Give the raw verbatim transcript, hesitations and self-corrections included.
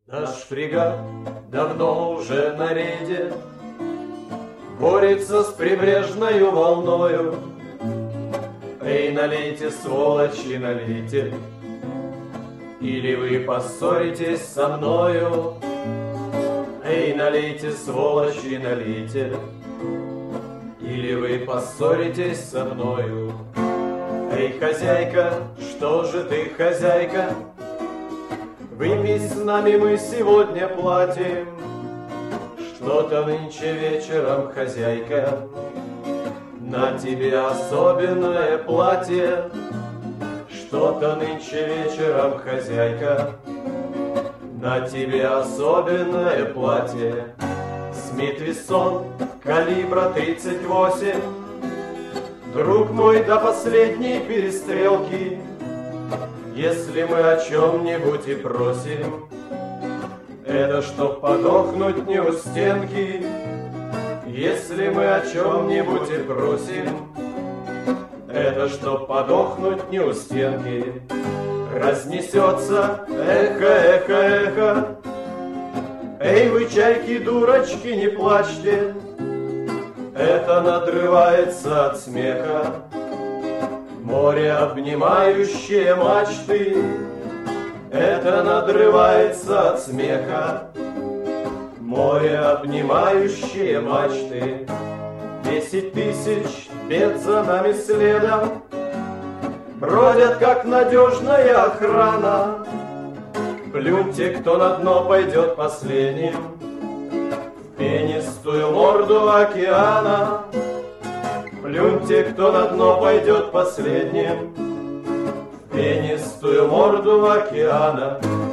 Наш фрегат давно уже на рейде, борется с прибрежною волною. Эй, налейте, сволочи, налейте, или вы поссоритесь со мною. Эй, налейте, сволочи, налейте, или вы поссоритесь со мною. Эй, хозяйка, что же ты, хозяйка, выпей с нами, мы сегодня платим. Что-то нынче вечером, хозяйка, на тебе особенное платье. Что-то нынче вечером, хозяйка, на тебе особенное платье. Смит Вессон, калибра тридцать восемь, друг мой, до последней перестрелки. Если мы о чем-нибудь и просим, это чтоб подохнуть не у стенки. Если мы о чем-нибудь и просим, это чтоб подохнуть не у стенки. Разнесется эхо, эхо, эхо. Эй, вы, чайки, дурочки, не плачьте, это надрывается от смеха море, обнимающее мачты. Это надрывается от смеха море, обнимающее мачты. Десять тысяч бед за нами следом бродят, как надежная охрана. Плюньте, кто на дно пойдет последним, в пенистую морду океана. Плюньте, кто на дно пойдет последним, в пенистую морду океана.